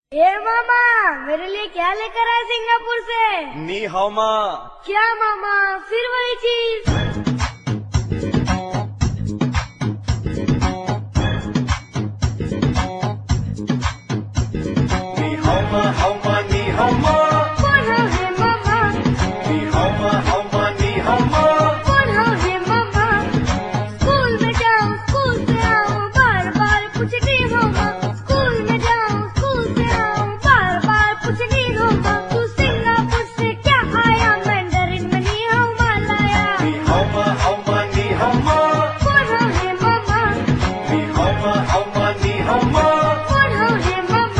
ए मामा, मेरे लिए क्या लेकर आए सिंगापुर से? नी हाउ माँ। क्या मामा, फिर वही चीज? नी हाउ माँ, हाउ माँ, नी हाउ माँ। कौन हो हे मामा? नी हाउ माँ, हाउ माँ, नी हाउ माँ। कौन हो हे मामा? स्कूल में जाऊं, स्कूल से आऊं, बार बार पूछती हो माँ। स्कूल में जाऊं, स्कूल से आऊं, बार बार पूछती हो माँ। तू सिंगापुर से क्या आया? मैंडरिन में नी हाउ माँ लाया। नी हाउ माँ, हाउ माँ, नी हाउ माँ। कौन हो हे मामा? नी हाउ माँ, हाउ माँ, नी हाउ माँ। कौन हो हे मामा?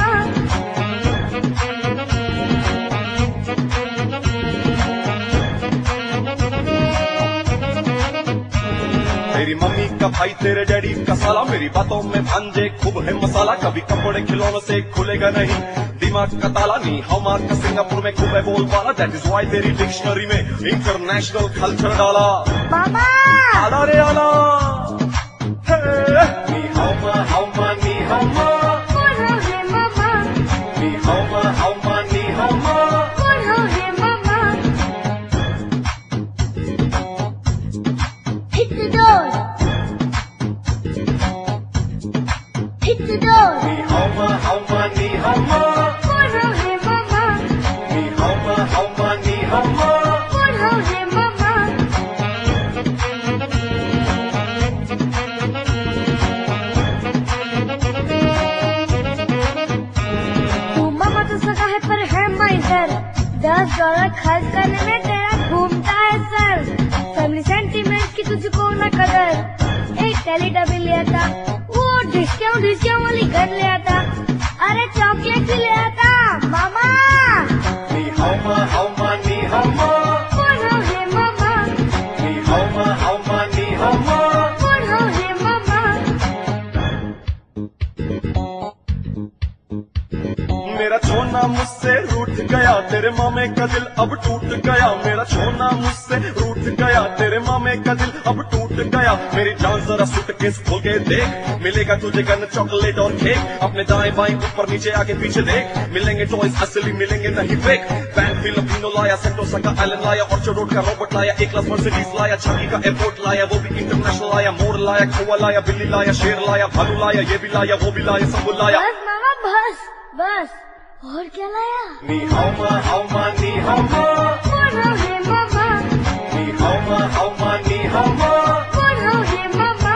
तेरी मम्मी का भाई तेरे डैडी का साला, मेरी बातों में भांजे खूब है मसाला। कभी कपड़े खिलौनों से खुलेगा नहीं दिमाग का ताला। नी हाउ माँ का सिंगापुर में खूब है बोलबाला। दैट इज व्हाई तेरी डिक्शनरी में इंटरनेशनल कल्चर डाला। मामा, आला रे आला। नी हाउ माँ, हाउ माँ, नी हाउ माँ। कौन हो हे मामा? नी हाउ माँ, हाउ माँ, नी हाउ माँ। कौन हो हे मामा? Hit the door. Hit the door. नी हाउ माँ, हाउ माँ, नी हाउ माँ। कौन हो हे मामा? नी हाउ माँ, हाउ माँ, नी हाउ माँ। कौन हो हे मामा? तू मामा तो सगा है पर है माइजर। $10 खर्च करने में तेरा घूमता है सर। फैमिली सेंटीमेंट की तुझको न कदर। एक टेलीटबी लिया था, वो डिस्काउंट वाली गन लिया था। अरे चॉकलेट भी लिया था मामा। नी हाउ माँ, हाउ माँ, नी हाउ माँ। कौन हो हे मामा? नी हाउ माँ, हाउ माँ, नी हाउ माँ। कौन हो हे मामा? मेरा छोना मुझसे रूठ गया, तेरे मामे का दिल अब टूट गया। मेरा छोना मुझसे रूठ गया, तेरे मामे का दिल अब टूट गया। मेरी जान जरा सूटकेस खोल के देख, मिलेगा तुझे गन चॉकलेट और केक। अपने दाएं बाएं ऊपर नीचे आगे पीछे देख, मिलेंगे टॉयज असली मिलेंगे नहीं फेक। बैंक फिलिपिनो लाया, सेंटोसा का आइलैंड लाया, ऑर्चर्ड रोड का रोबोट लाया, एक क्लास मर्सिडीज लाया, छाकी का एयरपोर्ट लाया, वो भी इंटरनेशनल लाया। मोर लाया, खोआ लाया, बिल्ली लाया, शेर लाया, भालू लाया, ये भी लाया, वो भी लाया, सब लाया। बस मामा बस बस, और क्या लाया? नी हाउ माँ, हाउ माँ, नी हाउ माँ। कौन हो हे मामा? नी हाउ माँ, हाउ माँ, नी हाउ माँ। कौन हो हे मामा?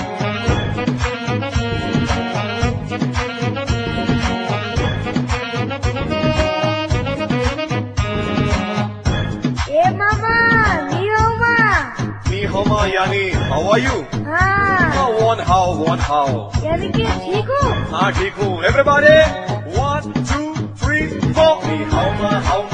ए मामा, नी हो माँ। नी हाउ माँ यानी हाउ आर यू? हाँ, वन हाउ। यानी कि ठीक हूँ। हाँ ठीक हूँ। एवरीबॉडी 1 2 3 4। नी हाउ माँ, हाउ